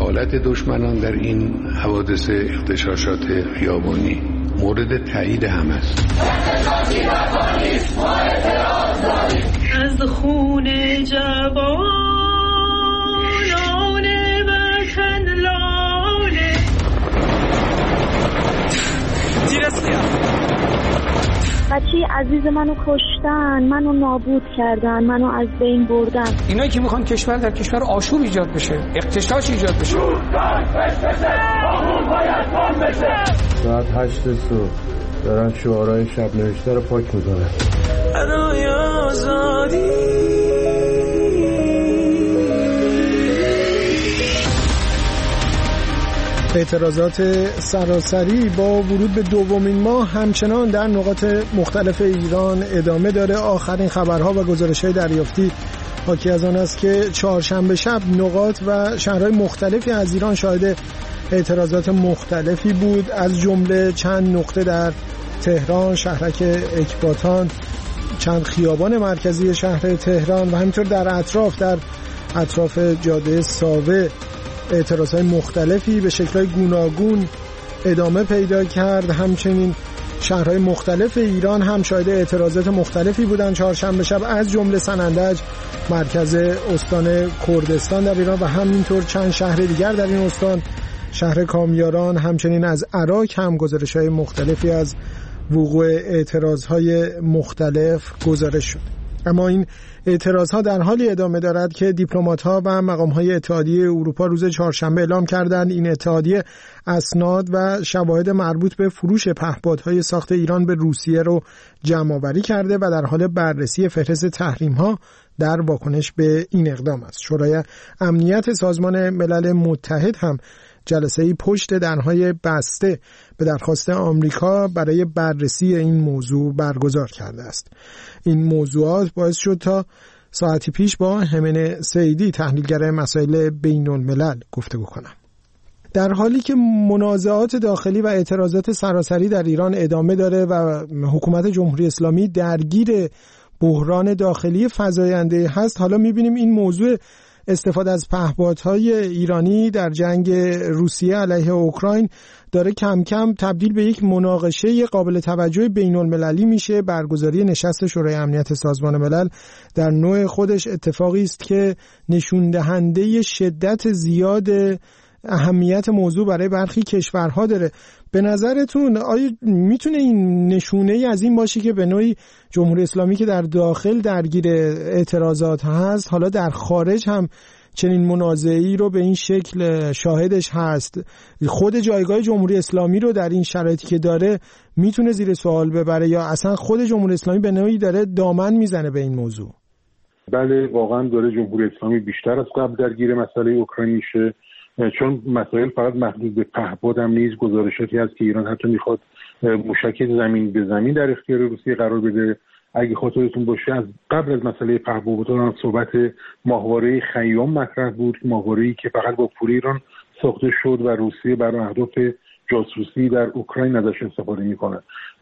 دخالت دشمنان در این حوادث اغتشاشات خیابانی مورد تایید هم است. از خون جوانان وطن لاله بچه عزیز منو کشتن، منو نابود کردن، منو از بین بردن. اینایی که میخوان کشور در کشور آشوب ایجاد بشه، اغتشاش ایجاد بشه. ساعت 8 صبح دارن شعارهای شب نوشته رو پاک میکنن. برای آزادی اعتراضات سراسری با ورود به دومین ماه همچنان در نقاط مختلف ایران ادامه داره. آخرین خبرها و گزارش‌های دریافتی حاکی از آن است که چهارشنبه شب نقاط و شهرهای مختلفی از ایران شاهد اعتراضات مختلفی بود، از جمله چند نقطه در تهران، شهرک اکباتان، چند خیابان مرکزی شهر تهران و همینطور در اطراف جاده ساوه اعتراضهای مختلفی به شکل‌های گوناگون ادامه پیدا کرد. همچنین شهرهای مختلف ایران هم شاهد اعتراضات مختلفی بودند چهارشنبه شب، از جمله سنندج مرکز استان کردستان در ایران و همینطور چند شهر دیگر در این استان، شهر کامیاران. همچنین از عراق هم گزارش‌های مختلفی از وقوع اعتراضهای مختلف گزارش شد. اما این اعتراضها در حالی ادامه دارد که دیپلمات‌ها و مقام‌های اتحادیه اروپا روز چهارشنبه اعلام کردند این اتحادیه اسناد و شواهد مربوط به فروش پهپادهای ساخت ایران به روسیه رو جمع‌آوری کرده و در حال بررسی فهرست تحریم‌ها در واکنش به این اقدام است. شورای امنیت سازمان ملل متحد هم جلسه‌ای پشت درهای بسته به درخواست آمریکا برای بررسی این موضوع برگزار کرده است. این موضوعات باعث شد تا ساعتی پیش با همین سیدی تحلیلگر مسائل بین الملل گفتگو کنم. در حالی که منازعات داخلی و اعتراضات سراسری در ایران ادامه داره و حکومت جمهوری اسلامی درگیر بحران داخلی فزاینده هست، حالا می‌بینیم این موضوع استفاده از پهپادهای ایرانی در جنگ روسیه علیه اوکراین داره کم کم تبدیل به یک مناقشه قابل توجه بین المللی میشه. برگزاری نشست شورای امنیت سازمان ملل در نوع خودش اتفاقی است که نشون دهنده شدت زیاد اهمیت موضوع برای برخی کشورها داره. به نظرتون آیا میتونه این نشونه ای از این باشه که به نوعی جمهوری اسلامی که در داخل درگیر اعتراضات هست، حالا در خارج هم چنین منازعه‌ای رو به این شکل شاهدش هست، خود جایگاه جمهوری اسلامی رو در این شرایطی که داره میتونه زیر سوال ببره یا اصلا خود جمهوری اسلامی به نوعی داره دامن میزنه به این موضوع؟ بله، واقعا داره جمهوری اسلامی بیشتر از قبل درگیر مسئله اوکراین میشه، چون مسائل فقط محدود به پهپاد هم نیست. گزارشاتی هست که ایران حتی میخواد موشک زمین به زمین در اختیار روسیه قرار بده. اگه خاطرتون باشه از قبل از مسئله پهپادها هم صحبت ماهواره خیام مطرح بود، ماهواره‌ای که فقط با پول ایران ساخته شد و روسیه برای اهداف جاسوسی در اوکراین ازش استفاده میکنه.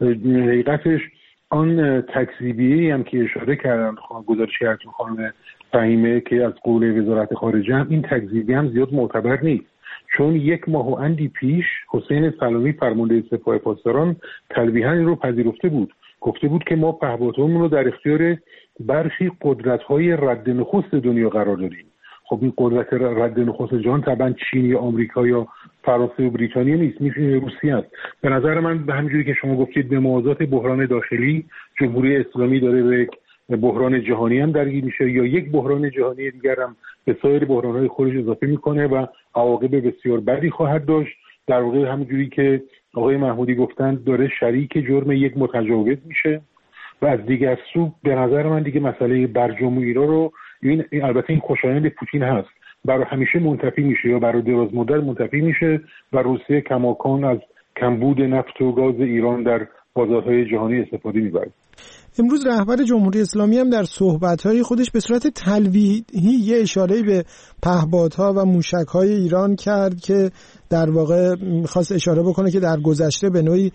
حقیقتش آن تکذیبیه‌ای هم که اشاره کردن گزارشگرتون خانم فهیمه که از قول وزارت خارجه هم، این تکذیبی هم زیاد معتبر نیست، چون 1 ماه و اندی پیش حسین سلامی فرمانده سپاه پاسداران تلویحاً این رو پذیرفته بود، گفته بود که ما پهپادهامون رو در اختیار برخی قدرت‌های رد نخست دنیا قرار دادیم. خب این قدرت رد نخست جهان طبعا چین یا آمریکا یا فرانسه و بریتانیا نیست، میشه روسیه است. به نظر من به همینجوری که شما گفتید به موازات بحران داخلی، جمهوری اسلامی داره به بحران جهانی هم درگیر میشه یا یک بحران جهانی دیگر هم به سایر بحران‌های خودش اضافه میکنه و عواقب بسیار بدی خواهد داشت. در واقع همینجوری که آقای محمودی گفتند داره شریک جرم یک متجاوز میشه و از دیگر سو به نظر من دیگه مسئله برجامویی رو این البته این خوشایند پوتین هست، برای همیشه منتفی میشه یا برای دراز مدت منتفی میشه و روسیه کماکان از کمبود نفت و گاز ایران در بازارهای جهانی استفاده میبره. امروز رهبر جمهوری اسلامی هم در صحبت‌های خودش به صورت تلویحی یه اشاره به پهپادها و موشک‌های ایران کرد که در واقع می‌خواست اشاره بکنه که در گذشته به نوعی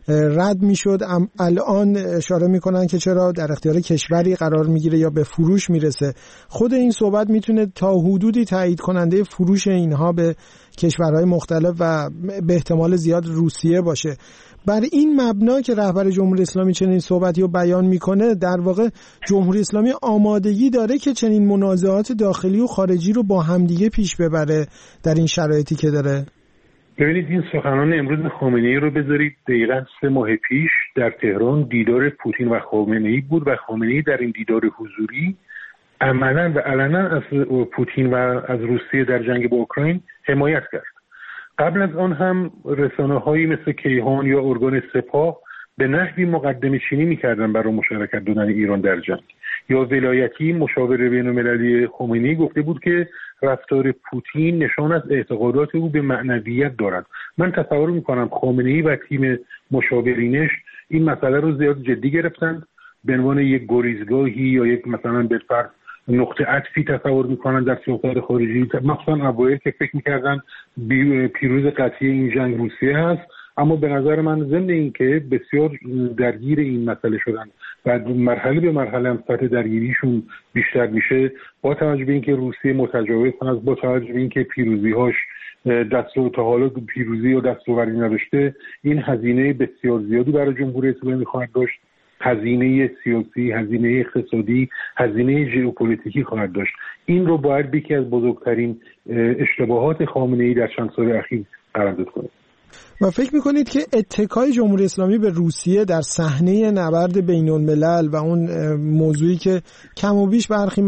رد میشد، الان اشاره میکنن که چرا در اختیار کشوری قرار میگیره یا به فروش میرسه. خود این صحبت میتونه تا حدودی تایید کننده فروش اینها به کشورهای مختلف و به احتمال زیاد روسیه باشه. بر این مبنا که رهبر جمهوری اسلامی چنین صحبتی رو بیان میکنه، در واقع جمهوری اسلامی آمادگی داره که چنین منازعات داخلی و خارجی رو با همدیگه پیش ببره در این شرایطی که داره. ببینید این سخنان امروز خامنه‌ای رو بذارید دقیقاً 3 ماه پیش در تهران دیدار پوتین و خامنه‌ای بود و خامنه‌ای در این دیدار حضوری عملاً و علنا از پوتین و از روسیه در جنگ با اوکراین حمایت کرد. قبل از آن هم رسانه‌هایی مثل کیهان یا ارگان سپاه به نحوی مقدمه چینی می‌کردن برای مشارکت دادن ایران در جنگ. یا ولایتی مشاور بین‌المللی خمینی گفته بود که رفتار پوتین نشان از اعتقادات او به معنویت دارد. من تصور می‌کنم خامنه‌ای و تیم مشاورینش این مسئله رو زیاد جدی گرفتند، به عنوان یک گریزگاهی یا یک مثلا بالفرض نقطه عطفی تصور میکنن در سیاست خارجی، مخصوصا اوایل که فکر میکردن پیروز قطعی این جنگ روسیه هست. اما به نظر من ضمن این که بسیار درگیر این مسئله شدن و مرحله به مرحله هم سطح درگیریشون بیشتر میشه، با توجه به اینکه روسیه متجاوز هست، با توجه به اینکه پیروزی‌هاش تا حالا پیروزی و دستاوردی نداشته، این هزینه بسیار زیادی برای جمهوری اسلامی خواهد داشت، هزینه سیاسی، هزینه اقتصادی، هزینه ژئوپلیتیکی خواهد داشت. این رو باید یکی از بزرگترین اشتباهات خامنه‌ای در چند سال اخیر قرارداد کنید. و فکر میکنید که اتکای جمهوری اسلامی به روسیه در صحنه نبرد بین الملل و اون موضوعی که کم و بیش برخی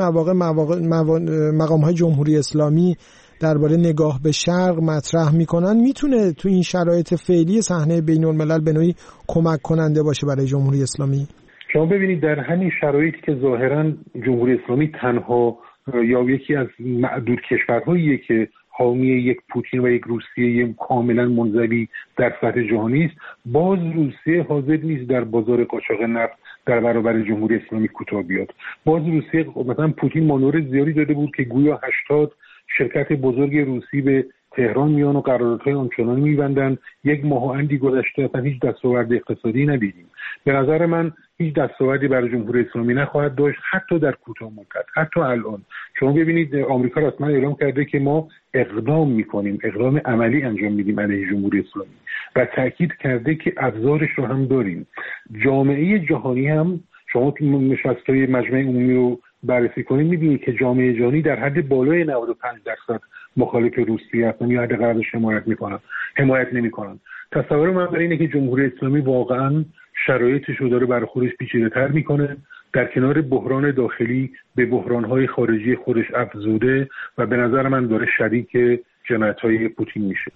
مقام‌های جمهوری اسلامی درباره نگاه به شرق مطرح میکنن میتونه تو این شرایط فعلی صحنه بین الملل به نوعی کمک کننده باشه برای جمهوری اسلامی؟ شما ببینید در همین شرایطی که ظاهراً جمهوری اسلامی تنها یا یکی از معدود کشورهاییه که حامی یک پوتین و یک روسیه کاملا منزوی در سطح جهانی است، باز روسیه حاضر نیست در بازار قاچاق نفت در برابر جمهوری اسلامی کوتاه بیاد. باز روسیه مثلا پوتین مانور زیادی داده بود که گویا 80 شرکت بزرگ روسی به تهران میان و قراردادهای آنچنانی می‌بندن. یک ماه و اندی گذشته اصلا هیچ دستاورد اقتصادی ندیدیم. به نظر من هیچ دستاوردی برای جمهوری اسلامی نخواهد داشت، حتی در کوتاه مدت. حتی الان شما ببینید آمریکا رسما اعلام کرده که ما اقدام می‌کنیم، اقدام عملی انجام میدیم علیه جمهوری اسلامی و تاکید کرده که ابزارش رو هم داریم. جامعه جهانی هم، شما نشست‌های مجمع عمومی رو بررسی کنید می‌بینید که جامعه جهانی در حد بالای 95% مخالف روسیه هستن یا حداقل ازش حمایت نمی‌کنن. تصور من برای اینه که جمهوری اسلامی واقعاً شرایطش رو داره برای خودش پیچیده‌تر می‌کنه، در کنار بحران داخلی به بحران‌های خارجی خودش افزوده و به نظر من داره شریک جنایت‌های پوتین میشه.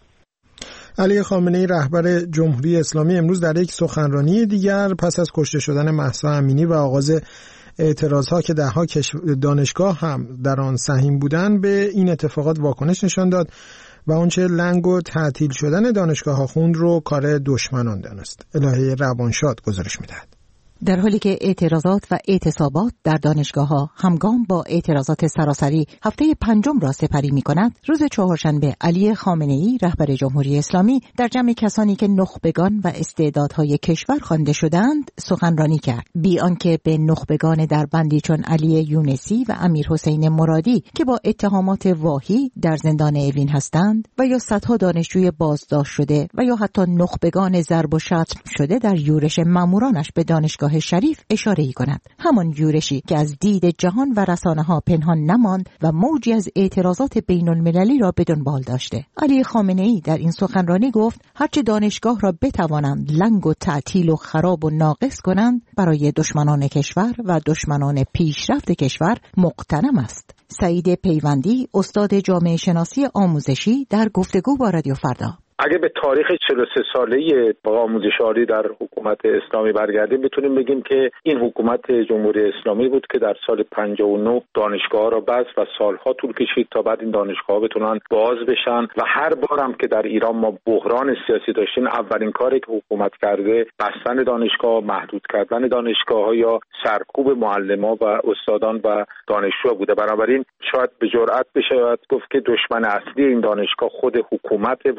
علی خامنه‌ای رهبر جمهوری اسلامی امروز در یک سخنرانی دیگر پس از کشته شدن مهسا امینی و آغاز اعتراضها که ده‌ها دانشگاه هم در آن سهیم بودند به این اتفاقات واکنش نشان داد و آنچه لنگ و تعطیل شدن دانشگاه‌ها خوند رو کار دشمنان دانست. الهه روانشاد گزارش می‌دهد. در حالی که اعتراضات و اعتصابات در دانشگاه‌ها همگام با اعتراضات سراسری هفته پنجم را سپری می‌کند، روز چهارشنبه علی خامنه‌ای رهبر جمهوری اسلامی در جمع کسانی که نخبگان و استعدادهای کشور خوانده شدند سخنرانی کرد، بی آنکه به نخبگان در بندی چون علی یونسی و امیر حسین مرادی که با اتهامات واهی در زندان اوین هستند و یا صدها دانشجوی بازداشت شده و یا حتی نخبگان ضرب و شتم شده در یورش مامورانش به دانشگاه شریف اشاره‌ای کند، همان یورشی که از دید جهان و رسانه‌ها پنهان نماند و موجی از اعتراضات بین‌المللی را به دنبال داشته. علی خامنه‌ای در این سخنرانی گفت هرچه دانشگاه را بتوانند لنگ و تعطیل و خراب و ناقص کنند برای دشمنان کشور و دشمنان پیشرفت کشور مغتنم است. سعید پیوندی استاد جامعه شناسی آموزشی در گفتگو با رادیو فردا: اگه به تاریخ 43 ساله آموزش عالی در حکومت اسلامی برگردیم میتونیم بگیم که این حکومت جمهوری اسلامی بود که در سال 59 دانشگاه را بست و سالها طول کشید تا بعد این دانشگاه بتونن باز بشن و هر بارم که در ایران ما بحران سیاسی داشتیم اولین کاری که حکومت کرده بستن دانشگاه، محدود کردن دانشگاه‌ها یا سرکوب معلمان و استادان و دانشجو بوده. بنابراین شاید به جرئت بشه گفت که دشمن اصلی این دانشگاه خود حکومت و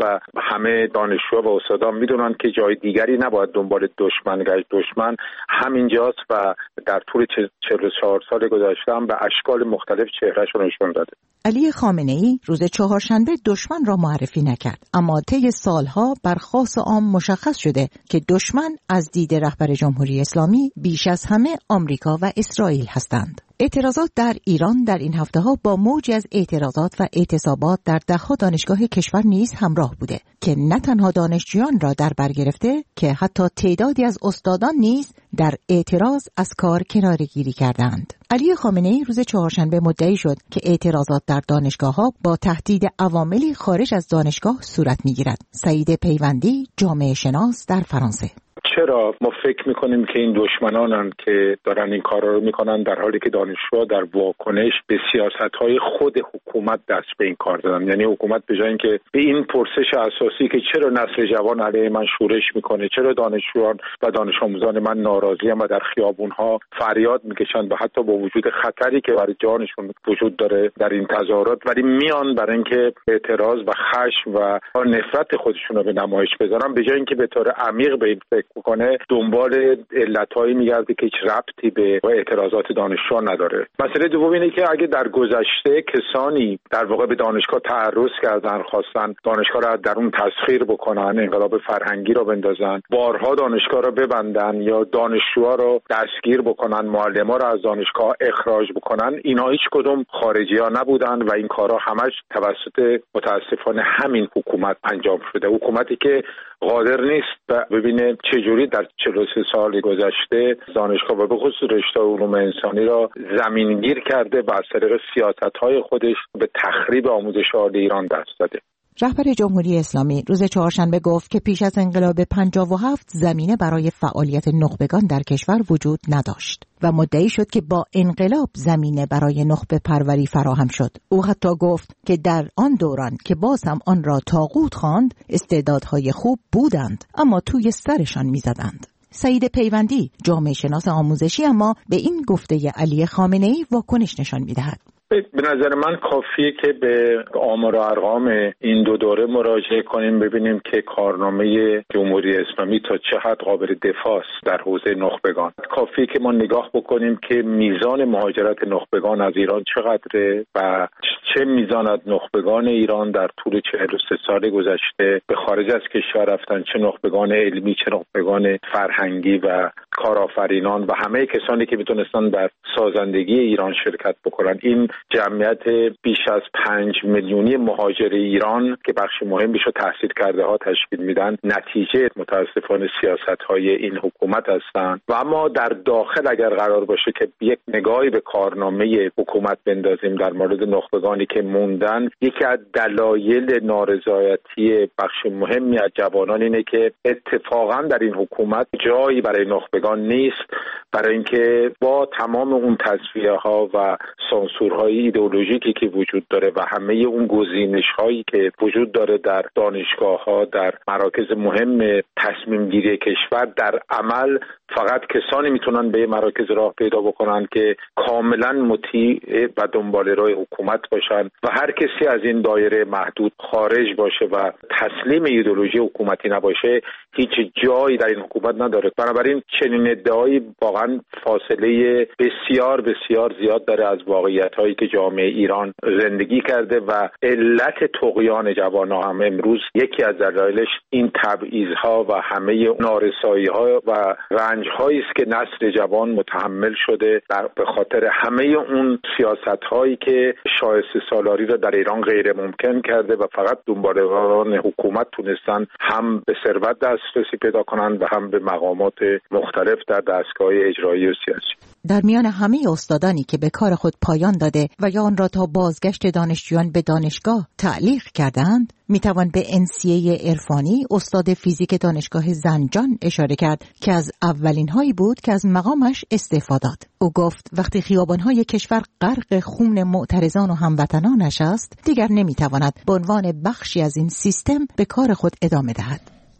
همه دانشجو و استادان میدونن که جای دیگری نباید دنبال دشمن گشت. دشمن همینجاست و در طول 44 سال گذشته هم به اشکال مختلف چهرهش رو نشون داده. علی خامنه‌ای روز چهارشنبه دشمن را معرفی نکرد، اما طی سالها بر خاص عام مشخص شده که دشمن از دید رهبر جمهوری اسلامی بیش از همه آمریکا و اسرائیل هستند. اعتراضات در ایران در این هفته‌ها با موجی از اعتراضات و اعتصابات در ده‌ها دانشگاه کشور نیز همراه بوده که نه تنها دانشجویان را در بر گرفته که حتی تعدادی از استادان نیز در اعتراض از کار کناره‌گیری کردند. علی خامنه‌ای روز چهارشنبه مدعی شد که اعتراضات در دانشگاه‌ها با تهدید عواملی خارج از دانشگاه صورت می‌گیرد. سعید پیوندی، جامعه شناس در فرانسه: چرا ما فکر میکنیم که این دشمنانن که دارن این کارا رو میکنن، در حالی که دانشجوها در واکنش به سیاست‌های خود حکومت دست به این کار دادن؟ یعنی حکومت به جای اینکه به این پرسش اساسی که چرا نسل جوان علیه من شورش میکنه، چرا دانشجویان و دانش آموزان من ناراضی‌اند و در خیابون‌ها فریاد میکشن و حتی با وجود خطری که برای جانشون وجود داره در این تظاهرات، ولی میان برای اینکه اعتراض و خشم و نفرت خودشون رو به نمایش بذارن، به جای اینکه به طور عمیق به این فکر کنه دنبال علتایی میگرده که هیچ ربطی به اعتراضات دانشجویان نداره. مسئله دوم اینه که اگه در گذشته کسانی در واقع به دانشگاه تعرض کردن، خواستن دانشگاه را در اون تسخیر بکنن، انقلاب فرهنگی رو بندازن، بارها دانشگاه رو ببندن یا دانشجوها رو دستگیر بکنن، معلما رو از دانشگاه اخراج بکنن، اینا هیچ کدوم خارجی‌ها نبودن و این کارها همش توسط متاسفانه همین حکومت انجام شده. حکومتی که قادر نیست ببینه چجوری در 43 سال گذشته دانشگاه و به خصوص رشته علوم انسانی را زمینگیر کرده و از طریق سیاست‌های خودش به تخریب آموزش عالی ایران دست داده. رهبر جمهوری اسلامی روز چهارشنبه گفت که پیش از انقلاب 57 زمینه برای فعالیت نخبگان در کشور وجود نداشت و مدعی شد که با انقلاب زمینه برای نخبه پروری فراهم شد. او حتی گفت که در آن دوران که باز هم آن را طاغوت خواند، استعدادهای خوب بودند اما توی سرشان می‌زدند. سعید پیوندی، جامعه شناس آموزشی، اما به این گفته علی خامنه‌ای واکنش نشان می‌دهد. به نظر من کافیه که به آمار و ارقام این دو دوره مراجعه کنیم، ببینیم که کارنامه جمهوری اسلامی تا چه حد قابل دفاع است در حوزه نخبگان. کافیه که ما نگاه بکنیم که میزان مهاجرت نخبگان از ایران چقدره و چه میزان از نخبگان ایران در طول 43 سال گذشته به خارج از کشور رفتن، چه نخبگان علمی، چه نخبگان فرهنگی و کارآفرینان و همه کسانی که میتونستن در سازندگی ایران شرکت بکنن. این جمعیت بیش از 5 میلیونی مهاجر ایران که بخش مهمیش رو تحصیل کرده ها تشکیل میدن، نتیجه متاسفانه سیاست‌های این حکومت هستند. و اما در داخل اگر قرار باشه که یک نگاهی به کارنامه حکومت بندازیم در مورد نخبگانی که موندن، یکی از دلایل نارضایتی بخش مهمی از جوانان اینه که اتفاقا در این حکومت جایی برای نخبگان نیست، برای اینکه با تمام اون تصفیه‌ها و سانسورهای ایدئولوژیکی که وجود داره و همه اون گزینش‌هایی که وجود داره در دانشگاه‌ها، در مراکز مهم تصمیم گیری کشور، در عمل فقط کسانی میتونن به مراکز راه پیدا بکنن که کاملا مطیع و دنبال راه حکومت باشن و هر کسی از این دایره محدود خارج باشه و تسلیم ایدئولوژی حکومتی نباشه هیچ جایی در این حکومت نداره. بنابراین چنین ادعایی واقعا فاصله بسیار بسیار زیاد داره از واقعیت‌هایی که جامعه ایران زندگی کرده و علت طغیان جوانان هم امروز یکی از دلایلش این تبعیض‌ها و همه نارسایی‌ها و رنج‌هایی است که نسل جوان متحمل شده به خاطر همه اون سیاست‌هایی که شایسته سالاری را در ایران غیر ممکن کرده و فقط دنباله‌ران حکومت تونستن هم به ثروت دسترسی پیدا کنند و هم به مقامات مختلف در دستگاه اجرایی و سیاسی. در میان همه استادانی که به کار خود پایان داده و یا آن را تا بازگشت دانشجویان به دانشگاه تعلیق کردند، میتوان به انسیه عرفانی، استاد فیزیک دانشگاه زنجان اشاره کرد که از اولین هایی بود که از مقامش استعفا داد. او گفت وقتی خیابان‌های کشور غرق خون معترضان و هموطنانش است، دیگر نمیتواند به عنوان بخشی از این سیستم به کار خود ادامه دهد.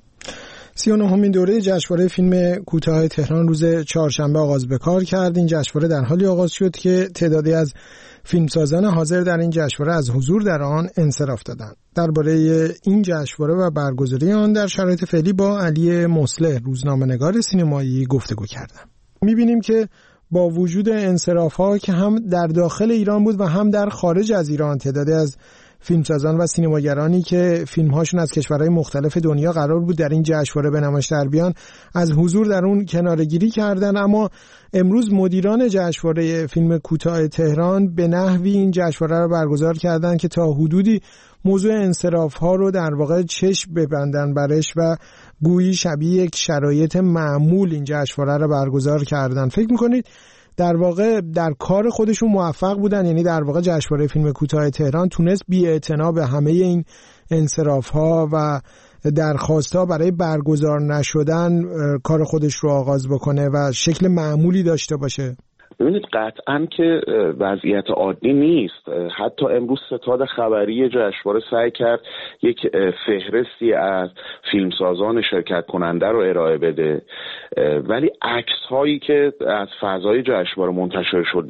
39مین دوره جشنواره فیلم کوتاه تهران روز چهارشنبه آغاز به کار کرد. این جشنواره در حالی آغاز شد که تعدادی از فیلمسازان حاضر در این جشنواره از حضور در آن انصراف دادند. درباره این جشنواره و برگزاری آن در شرایط فعلی با علی مصلح، روزنامه‌نگار سینمایی، گفتگو کردم. می‌بینیم که با وجود انصراف‌ها که هم در داخل ایران بود و هم در خارج از ایران، تعدادی از فیلمسازان و سینماگرانی که فیلم‌هاشون از کشورهای مختلف دنیا قرار بود در این جشنواره به نمایش در بیان، از حضور در اون کناره‌گیری کردن. اما امروز مدیران جشنواره فیلم کوتاه تهران به نحوی این جشنواره رو برگزار کردن که تا حدودی موضوع انصراف‌ها رو در واقع چشم ببندن برش و گویی شبیه یک شرایط معمول این جشنواره رو برگزار کردن. فکر می‌کنید در واقع در کار خودشون موفق بودن؟ یعنی در واقع جشنواره فیلم کوتاه تهران تونست بی‌اعتنا به همه این انصراف‌ها و درخواست‌ها برای برگزار نشدن کار خودش رو آغاز بکنه و شکل معمولی داشته باشه؟ ببینید قطعاً که وضعیت عادی نیست. حتی امروز ستاد خبری جشنواره سعی کرد یک فهرستی از فیلمسازان شرکت کننده رو ارائه بده، ولی عکس‌هایی که از فضای جشنواره منتشر شد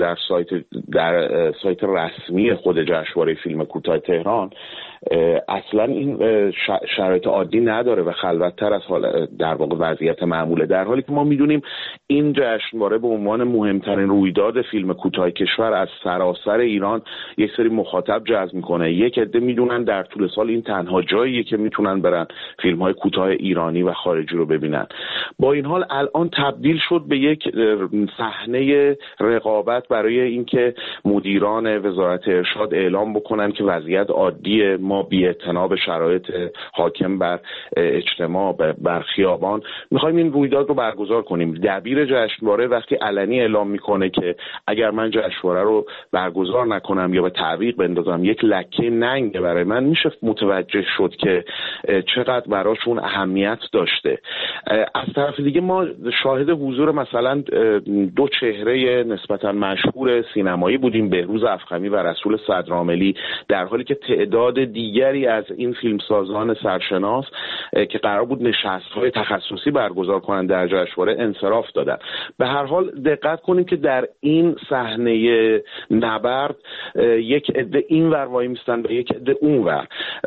در سایت رسمی خود جشنواره فیلم کوتاه تهران اصلا این شرایط عادی نداره و خلوت‌تر از حال در واقع وضعیت معموله، در حالی که ما میدونیم این جشنواره به عنوان مهمترین رویداد فیلم کوتاه کشور از سراسر ایران یک سری مخاطب جذب میکنه. یک عده میدونن در طول سال این تنها جاییه که میتونن برن فیلم‌های کوتاه ایرانی و خارجی رو ببینن. با این حال الان تبدیل شد به یک صحنه رقابت برای اینکه مدیران وزارت ارشاد اعلام بکنن که وضعیت عادیه، ما بی‌اعتنا به شرایط حاکم بر اجتماع بر خیابان میخوایم این رویداد رو برگزار کنیم. دبیر جشنواره وقتی علنی اعلام میکنه که اگر من جشنواره رو برگزار نکنم یا به تعویق بندازم یک لکه ننگ برای من، میشه متوجه شد که چقدر براشون اهمیت داشته. از طرف دیگه ما شاهد حضور مثلا دو چهره نسبتا مشهور سینمایی بودیم، بهروز افخمی و رسول صدرعاملی، در حالی که تعداد دیگری از این فیلمسازان سرشناس که قرار بود نشست‌های تخصصی برگزار کنند در جشنواره انصراف دادن. به هر حال دقت کنیم که در این صحنه نبرد یک عده این ور وای میستن و یک عده اون ور.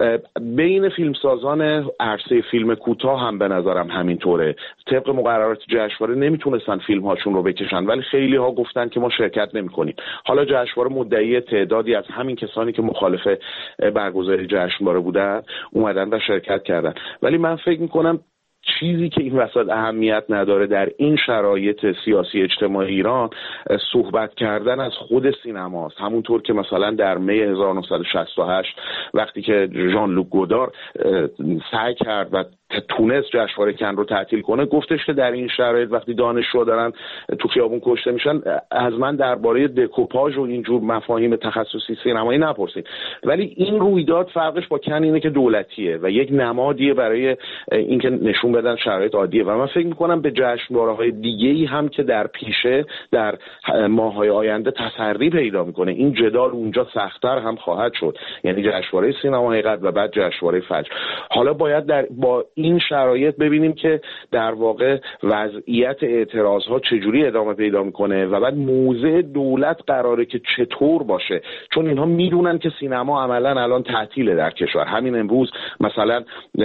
بین فیلمسازان عرصه فیلم کوتاه هم به نظرم همینطوره. طبق مقررات جشنواره نمیتونستن فیلم‌هاشون رو بکشن، ولی خیلی ها گفتن که ما شرکت نمی‌کنیم. حالا جشنواره مدعی تعدادی از همین کسانی که مخالف برگزاری جشنواره بودن اومدن و شرکت کردن، ولی من فکر می‌کنم چیزی که این وسط اهمیت نداره در این شرایط سیاسی اجتماعی ایران صحبت کردن از خود سینماست. همونطور که مثلا در می 1968 وقتی که ژان لوک گودار سعی کرد و تونست جشنواره کن رو تعطیل کنه، گفتش که در این شرایط وقتی دانشجو دارن تو خیابون کشته میشن از من درباره دکوپاژ و اینجور مفاهیم تخصصی سینمایی نپرسید. ولی این رویداد فرقش با کن اینه که دولتیه و یک نمادیه برای اینکه نشون بدن شرایط عادیه و من فکر میکنم به جشنواره‌های دیگه‌ای هم که در پیشه در ماه‌های آینده تسری پیدا میکنه این جدال اونجا سخت‌تر هم خواهد شد، یعنی جشنواره سینما حقیقت و بعد جشنواره فجر. حالا باید با این شرایط ببینیم که در واقع وضعیت اعتراضها چجوری ادامه پیدا میکنه و بعد موضع دولت قراره که چطور باشه، چون اینها میدونن که سینما عملا الان تعطیله در کشور. همین امروز مثلا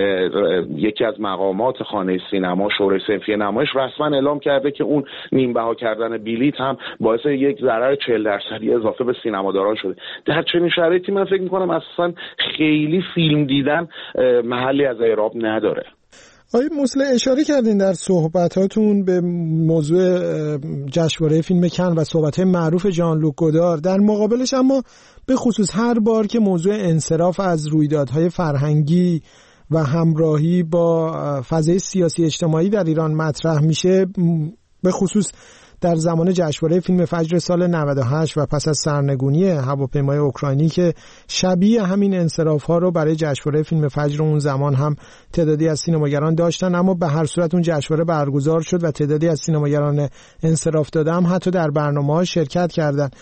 یکی از مقامات خانه سینما شورای صنفی نمایش رسما اعلام کرده که اون نیم بها کردن بلیط هم باعث یک ضرر 40% اضافه به سینماداران شده. در چنین شرایطی من فکر میکنم اصلا خیلی فیلم دیدن محلی از اعراب نداره. آقای مصلح، اشاره کردین در صحبتاتون به موضوع جشنواره فیلم کن و صحبت‌های معروف ژان لوک گودار. در مقابلش اما به خصوص هر بار که موضوع انصراف از رویدادهای فرهنگی و همراهی با فضای سیاسی اجتماعی در ایران مطرح میشه، به خصوص در زمان جشنواره فیلم فجر سال 98 و پس از سرنگونی هواپیمای اوکراینی که شبیه همین انصراف‌ها رو برای جشنواره فیلم فجر اون زمان هم تعدادی از سینماگران داشتن، اما به هر صورت اون جشنواره برگزار شد و تعدادی از سینماگران انصراف داده هم حتی در برنامه‌ها شرکت کردند.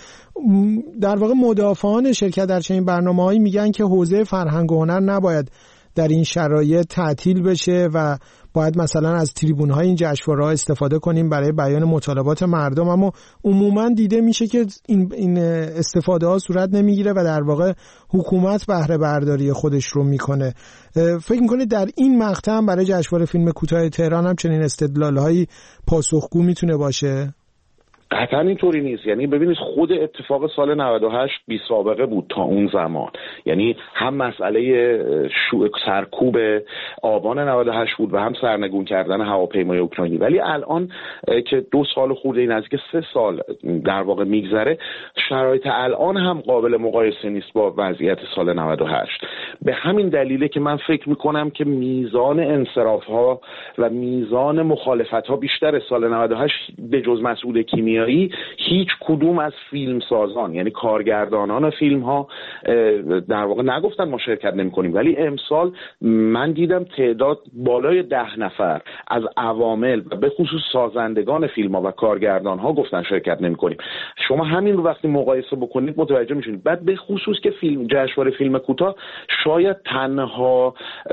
در واقع مدافعان شرکت در چنین برنامه‌هایی میگن که حوزه فرهنگ و هنر نباید در این شرایط تعطیل بشه و باید مثلا از تریبون‌های این جشنواره‌ها استفاده کنیم برای بیان مطالبات مردم، اما عموما دیده میشه که این استفاده ها صورت نمیگیره و در واقع حکومت بهره برداری خودش رو میکنه. فکر میکنه در این مقطع هم برای جشنواره فیلم کوتاه تهران هم چنین استدلال‌هایی پاسخگو میتونه باشه؟ قطعا اینطوری نیست. یعنی ببینید خود اتفاق سال 98 بی سابقه بود تا اون زمان. یعنی هم مسئله سرکوب آبان 98 بود و هم سرنگون کردن هواپیمای اوکراینی. ولی الان که 2 سال خورده نزدیک 3 سال در واقع میگذره، شرایط الان هم قابل مقایسه نیست با وضعیت سال 98. به همین دلیله که من فکر میکنم که میزان انصراف‌ها و میزان مخالفت‌ها بیشتر. سال 98 به جز مسئول کیمیا هیچ کدوم از فیلم سازان، یعنی کارگردانان فیلم ها در واقع نگفتن ما شرکت نمی کنیم، ولی امسال من دیدم تعداد بالای 10 نفر از عوامل و به خصوص سازندگان فیلم ها و کارگردان ها گفتن شرکت نمی کنیم. شما همین رو وقتی مقایسه بکنید متوجه میشید. بعد به خصوص که جشنواره فیلم کوتاه شاید تنها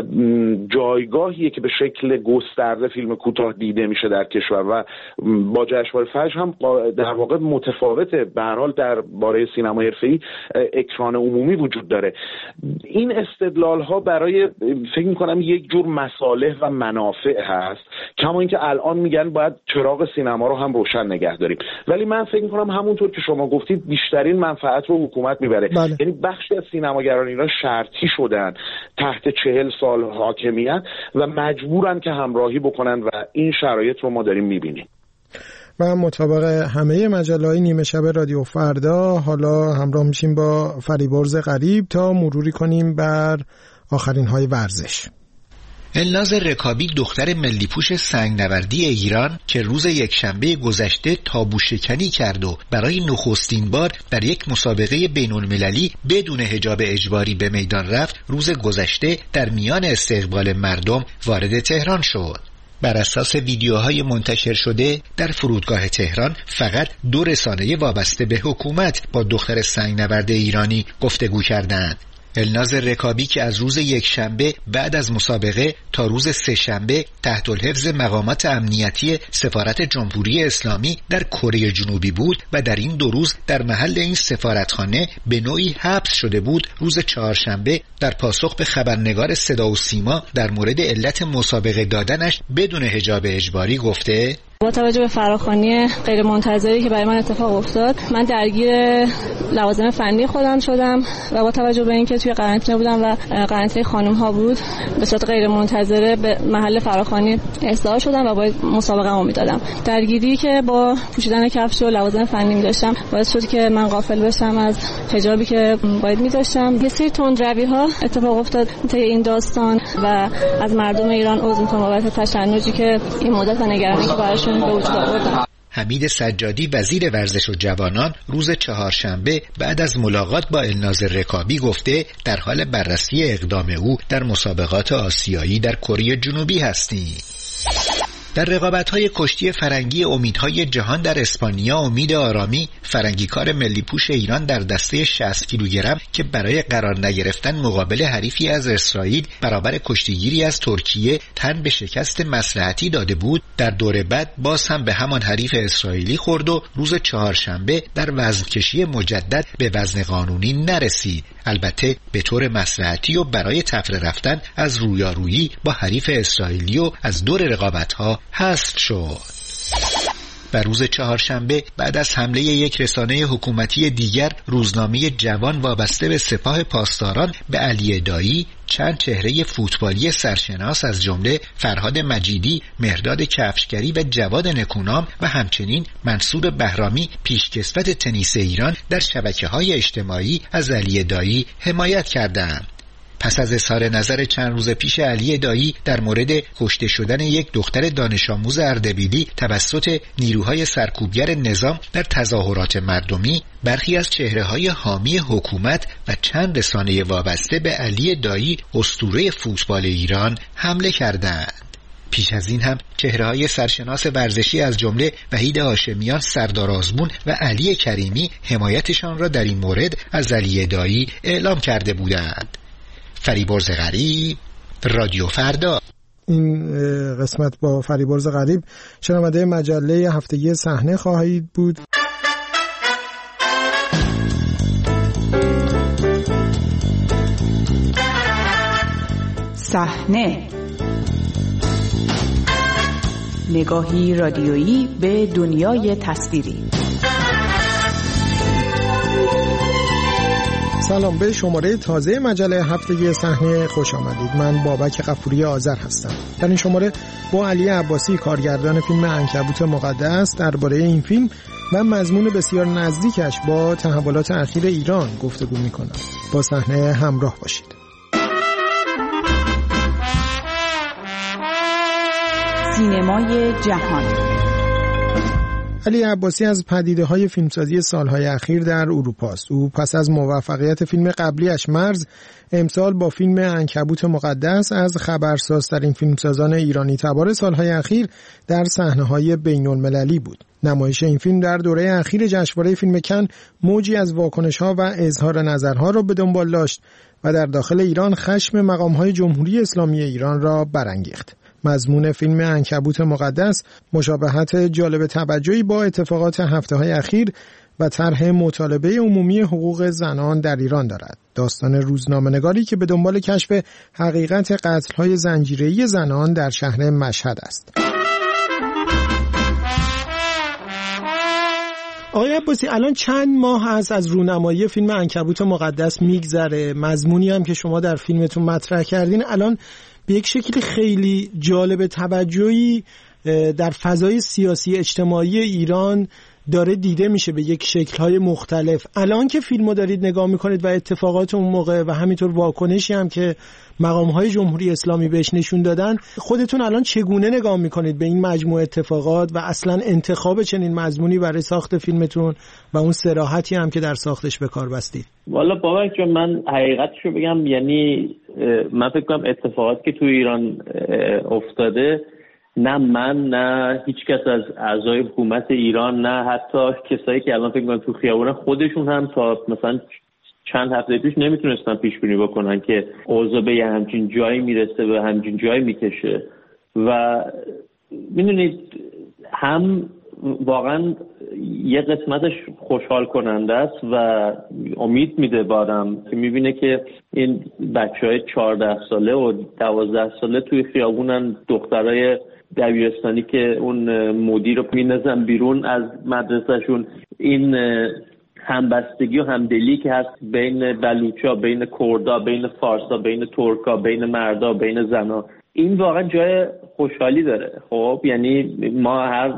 جایگاهیه که به شکل گسترده فیلم کوتاه دیده میشه در کشور و با جشنواره فجر هم در واقع متفاوته. به هر حال درباره سینما حرفه‌ای اکران عمومی وجود داره. این استدلال ها برای فکر می‌کنم یک جور مصالح و منافع هست، کما اینکه الان میگن باید چراغ سینما رو هم روشن نگه داریم. ولی من فکر می‌کنم همونطور که شما گفتید بیشترین منفعت رو حکومت میبره. یعنی بخشی از سینماگران ایران شرطی شدن تحت 40 سال حاکمیت و مجبورن که همراهی بکنن و این شرایط رو ما داریم می‌بینیم. و مطابق همه مجله‌های نیمه شب رادیو فردا حالا همراه میشیم با فریبرز غریب تا مروری کنیم بر آخرین های ورزش. الناز رکابی دختر ملیپوش سنگنوردی ایران که روز یکشنبه گذشته تابو شکنی کرد و برای نخستین بار در یک مسابقه بین‌المللی بدون حجاب اجباری به میدان رفت، روز گذشته در میان استقبال مردم وارد تهران شد. بر اساس ویدیوهای منتشر شده در فرودگاه تهران فقط 2 رسانه وابسته به حکومت با دختر سنگنورد ایرانی گفتگو کردند. الناز رکابی که از روز یکشنبه بعد از مسابقه تا روز سه‌شنبه تحت الحفظ مقامات امنیتی سفارت جمهوری اسلامی در کره جنوبی بود و در این 2 روز در محل این سفارتخانه به نوعی حبس شده بود، روز چهارشنبه در پاسخ به خبرنگار صدا و سیما در مورد علت مسابقه دادنش بدون حجاب اجباری گفته: با توجه به فراخوانی غیر منتظری که برای من اتفاق افتاد، من درگیر لوازم فنی خودم شدم و با توجه به اینکه توی قرنطینه بودم و قرنطینه خانم ها بود، به صورت غیر منتظره به محل فراخوانی احضار شدم و باید مسابقه‌مو میدادم. درگیری که با پوشیدن کفش و لوازم فنی می‌داشتم باعث شد که من غافل بشم از حجابی که باید می‌داشتم. یه سری تندروی‌ها اتفاق افتاد طی این داستان و از مردم ایران عذر می‌خوام بابت تشنجی که این مدت و نگرانی که براش حمید سجادی وزیر ورزش و جوانان روز چهارشنبه بعد از ملاقات با الناز رکابی گفته در حال بررسی اقدام او در مسابقات آسیایی در کره جنوبی هستیم. در رقابت‌های کشتی فرنگی امیدهای جهان در اسپانیا، امید آرامی فرنگیکار ملیپوش ایران در دسته 60 کیلوگرم که برای قرار نگرفتن مقابل حریفی از اسرائیل برابر کشتیگیری از ترکیه تن به شکست مصلحتی داده بود، در دور بعد باز هم به همان حریف اسرائیلی خورد و روز چهارشنبه در وزنکشی مجدد به وزن قانونی نرسید. البته به طور مصلحتی و برای تفره رفتن از رویارویی با حریف اسرائیلی و از دور رقابت‌ها حذف شد. و روز چهارشنبه بعد از حمله یک رسانه حکومتی دیگر، روزنامه جوان وابسته به سپاه پاسداران به علی دایی چند چهره فوتبالی سرشناس از جمله فرهاد مجیدی، مهرداد کفشگری و جواد نکونام و همچنین منصور بهرامی پیشکسوت تنیس ایران در شبکه‌های اجتماعی از علی دایی حمایت کردند. پس از اظهار نظر چند روز پیش علی دایی در مورد کشته شدن یک دختر دانش آموز اردبیلی توسط نیروهای سرکوبگر نظام در تظاهرات مردمی، برخی از چهره‌های حامی حکومت و چند رسانه وابسته به علی دایی اسطوره فوتبال ایران حمله کردند. پیش از این هم چهره‌های سرشناس ورزشی از جمله وحید هاشمیان، سردار آزمون و علی کریمی حمایتشان را در این مورد از علی دایی اعلام کرده بودند. فریبرز غریب، رادیو فردا. این قسمت با فریبرز غریب شنونده مجله هفتگی صحنه خواهید بود. صحنه، نگاهی رادیویی به دنیای تصویری. سلام، به شماره تازه مجله هفتگی صحنه خوش آمدید. من بابک غفوری آذر هستم. در این شماره با علی عباسی کارگردان فیلم عنکبوت مقدس درباره این فیلم و مضمون بسیار نزدیکش با تحولات اخیر ایران گفتگو می‌کنم. با صحنه همراه باشید. سینمای جهان. علی عباسی از پدیده‌های فیلمسازی سالهای اخیر در اروپا است. او پس از موفقیت فیلم قبلیش مرز، امسال با فیلم عنکبوت مقدس از خبرسازترین فیلمسازان ایرانی تبار سالهای اخیر در صحنه‌های بین‌المللی بود. نمایش این فیلم در دوره اخیر جشنواره فیلم کن موجی از واکنش‌ها و اظهار نظرها را به دنبال داشت و در داخل ایران خشم مقام‌های جمهوری اسلامی ایران را برانگیخت. مضمون فیلم عنکبوت مقدس مشابهت جالب توجهی با اتفاقات هفته‌های اخیر و طرح مطالبه عمومی حقوق زنان در ایران دارد. داستان روزنامه‌نگاری که به دنبال کشف حقیقت قتل‌های زنجیره‌ای زنان در شهر مشهد است. آقای عباسی، الان چند ماه از رونمایی فیلم عنکبوت مقدس میگذره. مضمونی هم که شما در فیلمتون مطرح کردین الان به یک شکل خیلی جالب توجهی در فضای سیاسی اجتماعی ایران داره دیده میشه به یک شکل‌های مختلف. الان که فیلمو دارید نگاه میکنید و اتفاقات اون موقع و همینطور واکنشی هم که مقام‌های جمهوری اسلامی بهش نشون دادن، خودتون الان چگونه نگاه میکنید به این مجموعه اتفاقات و اصلا انتخاب چنین مضمونی برای ساخت فیلمتون و اون صراحتی هم که در ساختش به کار بستید؟ والا بابک جان، من حقیقتشو بگم، یعنی من فکر کنم اتفاقاتی که تو ایران افتاده، نه من نه هیچ کس از اعضای حکومت ایران، نه حتی کسایی که الان فکر کنم تو خیابون خودشون هم تا مثلا چند هفته پیش نمیتونستن پیش بینی بکنن که اوضاع به همچین جایی میرسه، به همچین جایی میکشه. و میدونید هم واقعا یه قسمتش خوشحال کننده است و امید میده به آدم که میبینه که این بچهای 14 ساله و 12 ساله توی خیابونن، دخترای دبیرستانی که اون مدیر رو میندازن بیرون از مدرسهشون. این همبستگی و همدلی که هست بین بلوچا، بین کردا، بین فارسا، بین ترکا، بین مردا، بین زنا، این واقعا جای خوشحالی داره. خب یعنی ما هر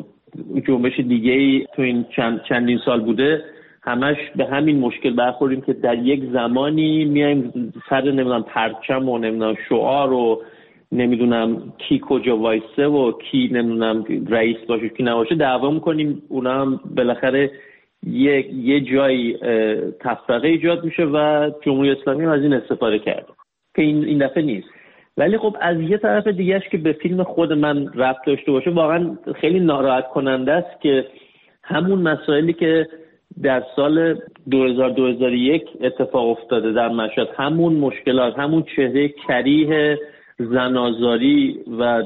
جنبش دیگه‌ای تو این چندین سال بوده همش به همین مشکل برخوریم که در یک زمانی میایم سر نمیدونم پرچم و نمیدونم شعار و نمیدونم کی کجا وایسه و کی نمیدونم رئیس باشه کی نباشه دعوا میکنیم. اونا هم بالاخره یه جایی تفرقه ایجاد میشه و جمهوری اسلامی هم از این استفاده کرده که این دفعه نیست. ولی خب از یه طرف دیگهش که به فیلم خود من ربط داشته باشه، واقعا خیلی ناراحت کننده است که همون مسائلی که در سال 2001 اتفاق افتاده در مشهد، همون مشکلات، همون چهره کریه زنازاری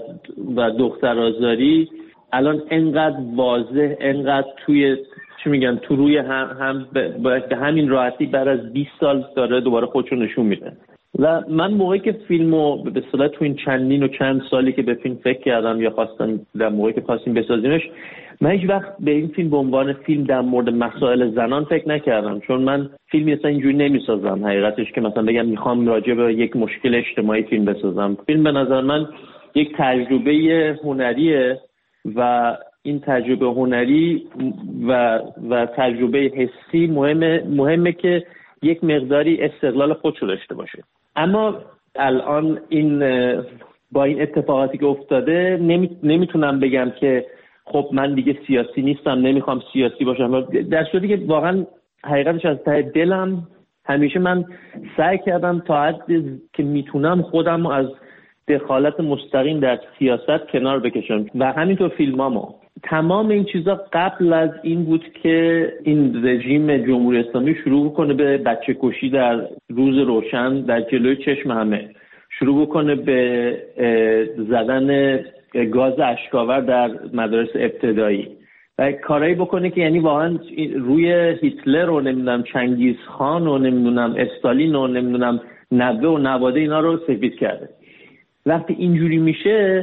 و دخترآزاری الان انقدر واضح، انقدر توی تو روی هم به همین راحتی بعد از 20 سال داره دوباره خودشو نشون میده. و من موقعی که فیلمو به اصطلاح تو این چندین و چند سالی که به فیلم فکر کردم یا خواستم در موقعی که خواستیم بسازیمش، من هیچ وقت به این فیلم به عنوان فیلم در مورد مسائل زنان فکر نکردم، چون من فیلمی اصلا اینجوری نمیسازم حقیقتش که مثلا بگم میخوام راجع به یک مشکل اجتماعی فیلم بسازم. فیلم به نظر من یک تجربه هنریه و این تجربه هنری و تجربه حسی مهمه که یک مقداری استقلال خودشو داشته باشه. اما الان با این اتفاقاتی که افتاده نمیتونم بگم که خب من دیگه سیاسی نیستم، نمیخوام سیاسی باشم، در صورتی که واقعا حقیقتش از ته دلم همیشه من سعی کردم تا حدی که میتونم خودم از دخالت مستقیم در سیاست کنار بکشم و همینطور فیلمامو. تمام این چیزا قبل از این بود که این رژیم جمهوری اسلامی شروع کنه به بچه کشی در روز روشن در جلوی چشم همه. شروع بکنه به زدن گاز اشک‌آور در مدارس ابتدایی و کارایی بکنه که یعنی واقعا روی هیتلر و نمیدونم چنگیز خان و نمیدونم استالین و نمیدونم نوه و نواده اینا رو سفید کرده. وقتی اینجوری میشه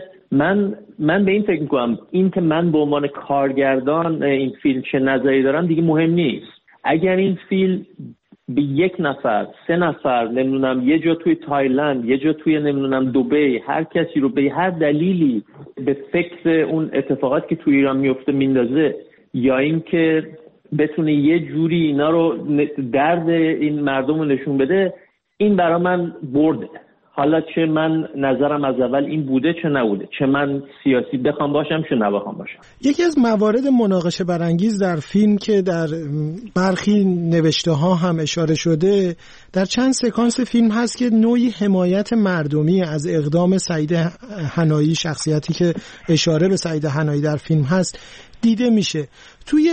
من به این فکر میکنم این که من به عنوان کارگردان این فیلم چه نظری دارم دیگه مهم نیست. اگر این فیلم به 1 نفر 3 نفر نمیدونم یه جا توی تایلند یه جا توی نمیدونم دبی هر کسی رو به هر دلیلی به فکر اون اتفاقات که توی ایران میفته میندازه یا این که بتونه یه جوری اینا رو درد این مردم رو نشون بده، این برای من برده. حالا چه من نظرم از اول این بوده چه نبوده، چه من سیاسی بخوام باشم چه نبخوام باشم. یکی از موارد مناقشه برانگیز در فیلم که در برخی نوشته ها هم اشاره شده در چند سکانس فیلم هست که نوعی حمایت مردمی از اقدام سعید حنایی، شخصیتی که اشاره به سعید حنایی در فیلم هست، دیده میشه. توی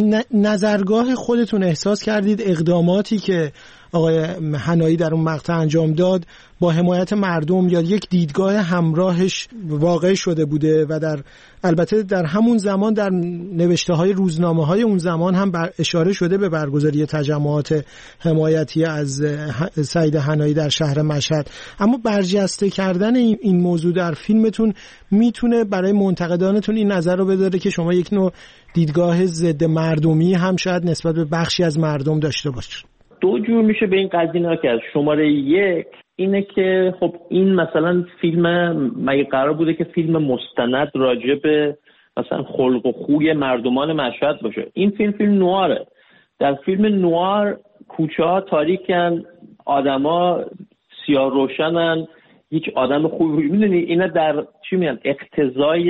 نظرگاه خودتون احساس کردید اقداماتی که آقای حنایی در اون مقطع انجام داد با حمایت مردم یا یک دیدگاه همراهش واقع شده بوده و البته در همون زمان در نوشته‌های روزنامه‌های اون زمان هم اشاره شده به برگزاری تجمعات حمایتی از سعید حنایی در شهر مشهد، اما برجسته کردن این موضوع در فیلمتون میتونه برای منتقدانتون این نظر رو بداره که شما یک نوع دیدگاه ضد مردمی هم شاید نسبت به بخشی از مردم داشته باشید. دو جور میشه به این قضیه که از شماره 1 اینه که خب این مثلا فیلم مگه قرار بوده که فیلم مستند راجع به مثلا خلق و خوی مردمان مشهد باشه؟ این فیلم نواره. در فیلم نوار کوچه ها تاریکن، آدما سیاه روشنن، هیچ آدم خوبی میدونی اینا در چی میگن اقتضای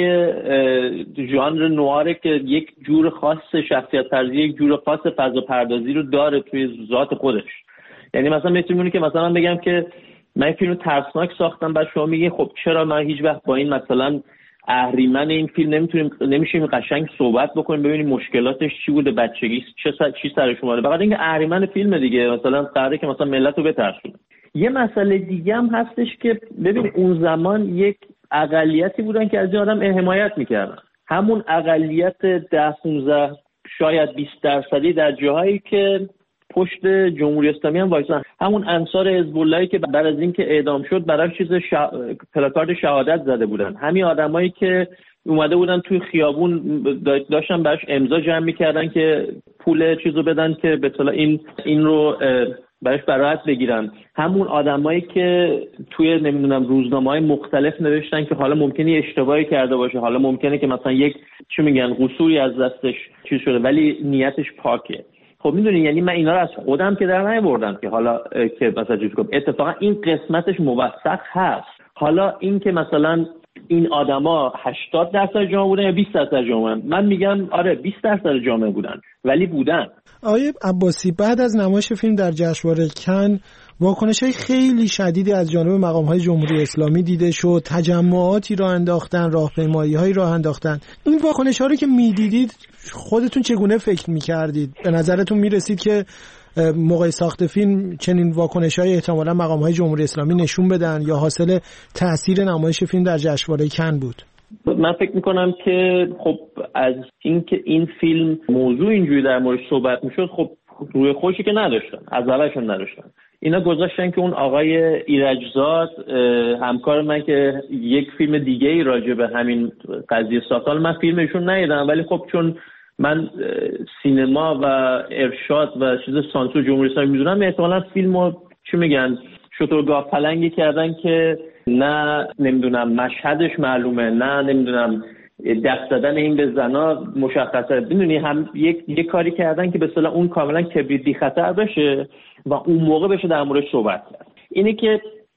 ژانر نواره که یک جور خاص شخصیت پردازی، یک جور خاص فضا پردازی رو داره توی ذات خودش. یعنی مثلا میتونی که مثلا من بگم که من فیلم ترسناک ساختم، بعد شما میگین خب چرا من هیچ وقت با این مثلا اهریمن این فیلم نمیشیم قشنگ صحبت بکنیم ببینیم مشکلاتش چی بوده، بچگی چی سرش اومده، فقط اینکه اهریمن فیلم دیگه مثلا قراره که مثلا ملت رو بترسونه. یه مسئله دیگه هم هستش که ببین اون زمان یک اقلیتی بودن که از این آدم حمایت میکردن، همون اقلیت 10-15 شاید 20% در جاهایی که پشت جمهوری اسلامی هم وایسن، همون انصار حزب اللهی که بعد از اینکه اعدام شد براش پلاکارد شهادت زده بودن، همین آدمایی که اومده بودن توی خیابون داشتن براش امضا جمع میکردن که پول چیزو بدن که به اصطلاح این رو براش برائت بگیرن، همون آدمایی که توی نمیدونم روزنامه‌های مختلف نوشتن که حالا ممکنه اشتباهی کرده باشه، حالا ممکنه که مثلا یک چی میگن قصوری از دستش چیز شده ولی نیتش پاکه. خب میدونی یعنی من اینا رو از خودم که در نیاوردم که حالا که مثلا چیز کنم، اتفاقا این قسمتش موثق هست. حالا این که مثلا این آدما 80% جامعه بودن یا 20% جامعه، من میگم آره 20% جامعه بودن ولی بودن. آقای عباسی، بعد از نمایش فیلم در جشنواره کن واکنش‌های خیلی شدیدی از جانب مقام‌های جمهوری اسلامی دیده شد، تجمعاتی راه انداختن، راهپیمایی‌هایی راه انداختن. این واکنش‌ها رو که می‌دیدید خودتون چگونه فکر می‌کردید؟ به نظرتون می‌رسید که موقع ساخت فیلم چنین واکنش‌های احتمالاً مقام‌های جمهوری اسلامی نشون بدن یا حاصل تأثیر نمایش فیلم در جشنواره کن بود؟ من فکر میکنم که خب از اینکه این فیلم موضوع اینجوری در موردش صحبت میشد خب روی خوشی که نداشتن، از اولشون نداشتن. اینا گذاشتن که اون آقای ایرجزاد همکار من که یک فیلم دیگه ای راجع به همین قضیه ساختن، من فیلمشون ندیدم ولی خب چون من سینما و ارشاد و چیز سانسور جمهوری اسلامی میدونم، احتمالاً فیلمو چی میگن شترگاه پلنگی کردن که نه نمیدونم مشهدش معلومه، نه نمیدونم دست زدن این به زنا مشخصه، میدونی هم یک کاری کردن که به اصطلاح اون کاملا کبریت بی خطر بشه و اون موقع بشه در موردش صحبت کرد. اینه که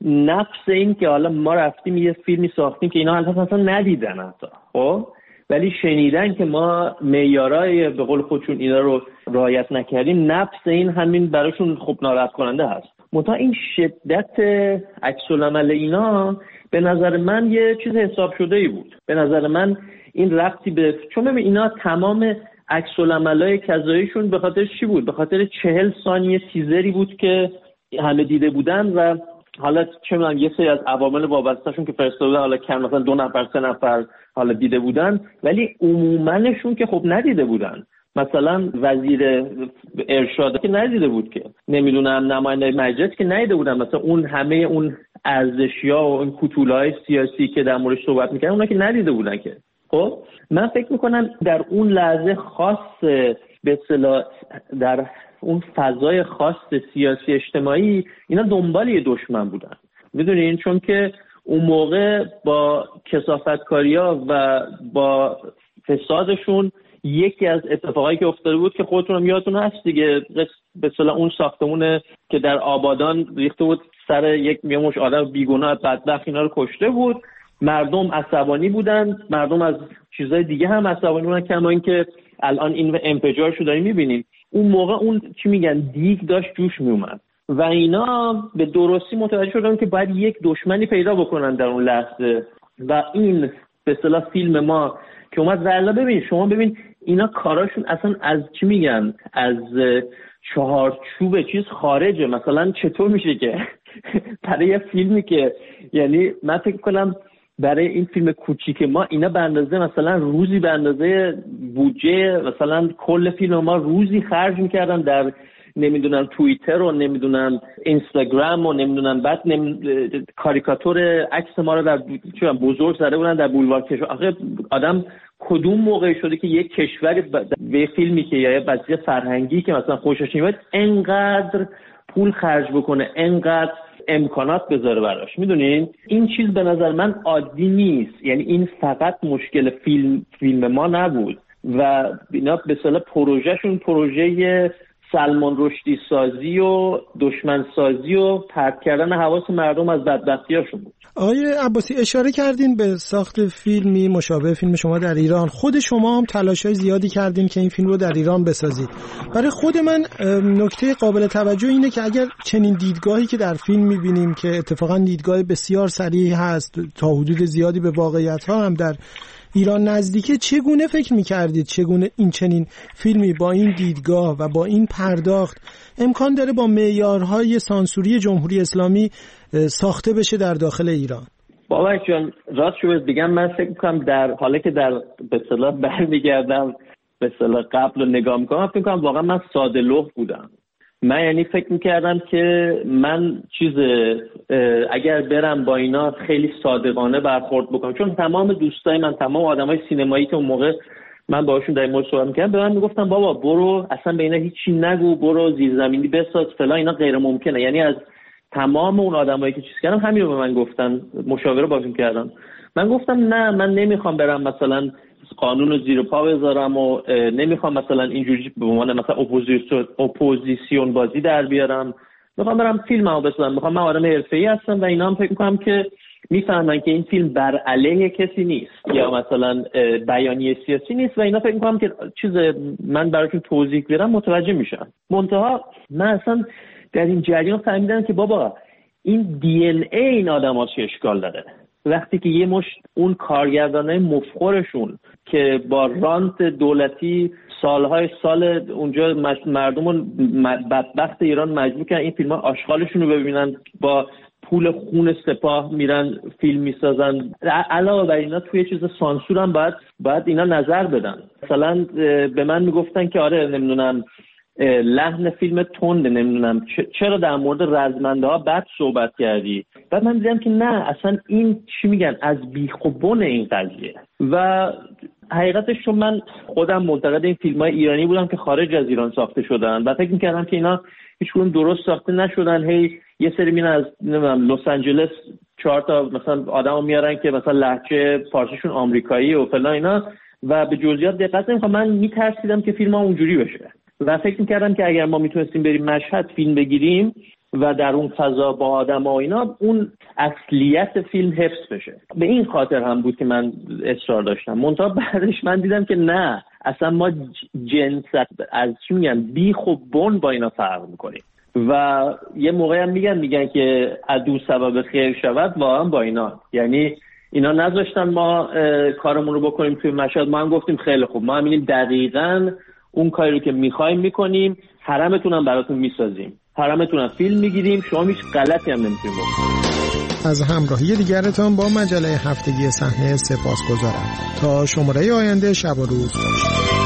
نفس این که حالا ما رفتیم یه فیلمی ساختیم که اینا اصلا ندیدن حتی، خب ولی شنیدن که ما معیارای به قول خودشون اینا رو رعایت نکردیم، نفس این همین براشون خب ناراحت کننده هست. منتها این شدت عکس‌العمل اینا به نظر من یه چیز حساب شده ای بود. به نظر من این ربطی به چون ببین اینا تمام عکس‌العملای کذاییشون به خاطر چی بود؟ به خاطر 40 ثانیه تیزری بود که همه دیده بودن و حالا چه می‌دونم یه سری از عوامل وابسته‌شون که فرستاده حالا کم مثلا 2 نفر 3 نفر حالا دیده بودن، ولی عموماًشون که خب ندیده بودن. مثلا وزیر ارشاد که ندیده بود، که نمیدونم نماینده مجلس که ندیده بودن، مثلا اون همه اون ارزشی‌ها و اون کوتوله‌های سیاسی که در موردش صحبت می‌کردن اونا که ندیده بودن که. خب من فکر می‌کنم در اون لحظه خاص به اصطلاح در اون فضای خاص سیاسی اجتماعی اینا دنبال یه دشمن بودن، میدونین، چون که اون موقع با کثافتکاری‌ها و با فسادشون یکی از اتفاقایی که افتاده بود که خودتون هم یادتون هست دیگه، به اصطلاح اون ساختمونه که در آبادان ریخته بود سر یک مش آدم بیگناه بدبخت، اینا رو کشته بود. مردم عصبانی بودن، مردم از چیزای دیگه هم عصبانی بودن، کما اینکه الان این انفجارشو داریم می‌بینیم. اون موقع اون چی میگن دیگ داشت جوش میومد و اینا به درستی متوجه شدن که باید یک دشمنی پیدا بکنن در اون لحظه و این به اصطلاح فیلم ما که اومد والا ببین شما ببین اینا کاراشون اصلا از چی میگن از چهارچوب چیز خارجه. مثلا چطور میشه که برای یه فیلمی که یعنی من فکر کنم برای این فیلم کوچیک ما اینا به اندازه مثلا روزی به اندازه بودجه مثلا کل فیلم ما روزی خرج میکردن در نمیدونم توییتر و نمیدونم اینستاگرام و نمیدونم بعد کاریکاتور عکس ما رو در بزرگ زده بودن در بولوار کشور. آخه آدم کدوم موقع شده که یک کشوری به فیلمی که یا بازی فرهنگی که مثلا خوشش میاد انقدر پول خرج بکنه، انقدر امکانات بذاره براش؟ میدونین این چیز به نظر من عادی نیست. یعنی این فقط مشکل فیلم ما نبود و اینا به اصطلاح پروژهشون پروژه سلمان رشدی سازی و دشمن سازی و پرت کردن حواس مردم از بدبختیاشون بود. آقای عباسی اشاره کردین به ساخت فیلمی مشابه فیلم شما در ایران. خود شما هم تلاش‌های زیادی کردین که این فیلم رو در ایران بسازید. برای خود من نکته قابل توجه اینه که اگر چنین دیدگاهی که در فیلم می‌بینیم که اتفاقا دیدگاه بسیار صریح هست تا حدود زیادی به واقعیت‌ها هم در ایران نزدیکه، چگونه فکر می‌کردید چگونه این چنین فیلمی با این دیدگاه و با این پرداخت امکان داره با معیارهای سانسوری جمهوری اسلامی ساخته بشه در داخل ایران؟ بابا جان راست شو بگم من فکر می‌کنم در حالی که در به اصطلاح برمیگردم به اصطلاح قبل رو نگاه می‌کنم فکر می‌کنم واقعا من ساده لوح بودم. من یعنی فکر می‌کردم که من اگر برم با اینا خیلی صادقانه برخورد بکنم، چون تمام دوستای من تمام آدمای سینمایی که اون موقع من باهاشون در این مورد صحبت می‌کردم به من میگفتن بابا برو اصلا به اینا هیچی نگو، برو زیرزمینی بساز فلان، اینا غیر ممکنه. یعنی از تمام اون آدمایی که چیز کردم همین رو به من گفتن، مشاوره باشون کردم. من گفتم نه من نمیخوام برم مثلا قانون رو زیر پا بذارم و نمیخوام مثلا اینجوری به عنوان مثلا اپوزیسیون بازی در بیارم، میخوام برم فیلممو بسازم، میخوام من آدم حرفه‌ای هستم و اینا هم فکر میکنم که میفهمن که این فیلم بر علیه کسی نیست یا مثلا بیانیه سیاسی نیست و اینا فکر میکنم که من براشون توضیح بدم متوجه میشن. منتها من اصلا در این جریان فهمیدم که بابا این دی ان ای این آدم‌ها چه اشکال داره. وقتی که یه مش اون کارگردانای مفخورشون که با رانت دولتی سالهای سال اونجا مردم بدبخت ایران مجبور کردن این فیلم‌ها آشغالشون رو ببینن، با پول خون سپاه میرن فیلم میسازن. علاوه بر اینا توی چیز سانسور هم باید اینا نظر بدن. مثلا به من میگفتن که آره نمیدونم لحن فیلم تند، نمیدونم چرا در مورد رزمنده ها بد صحبت کردی. بعد من دیدم که نه اصلا این چی میگن از بیخ و بن این قضیه. و حقیقتش چون من خودم منتقد این فیلم های ایرانی بودم که خارج از ایران ساخته شدن و فکر میکردم که اینا هیچ کدوم درست ساخته نشدن. یه سری میرن از نمیدونم لس آنجلس 4 تا مثلا آدمو میارن که مثلا لهجه فارسیشون آمریکایی و فلان اینا و به جزئیات دقت نمیکنن. من میترسیدم که فیلم‌ها اونجوری بشه و فکر میکردم که اگر ما میتونستیم بریم مشهد فیلم بگیریم و در اون فضا با آدم ها اینا اون اصلیت فیلم حفظ بشه. به این خاطر هم بود که من اصرار داشتم. منتها بعدش من دیدم که نه اصلا ما جنست از چی میگن بیخ و بن با اینا فرق میکنیم و یه موقعی هم میگن که عدو سبب خیر شود واقعا با اینا. یعنی اینا نذاشتن ما کارمون رو بکنیم توی مشهد، ما هم گفتیم خیلی خوب ما هم می‌بینیم دقیقاً اون کاری رو که می‌خوایم می‌کنیم، حرمتون هم براتون می‌سازیم. حرمتون هم فیلم میگیریم، شما هیچ غلطی هم نمیتونید بکنید. از همراهی دیگرتان با مجله هفتگی صحنه سپاسگزارم. تا شماره آینده شب و روز باشید.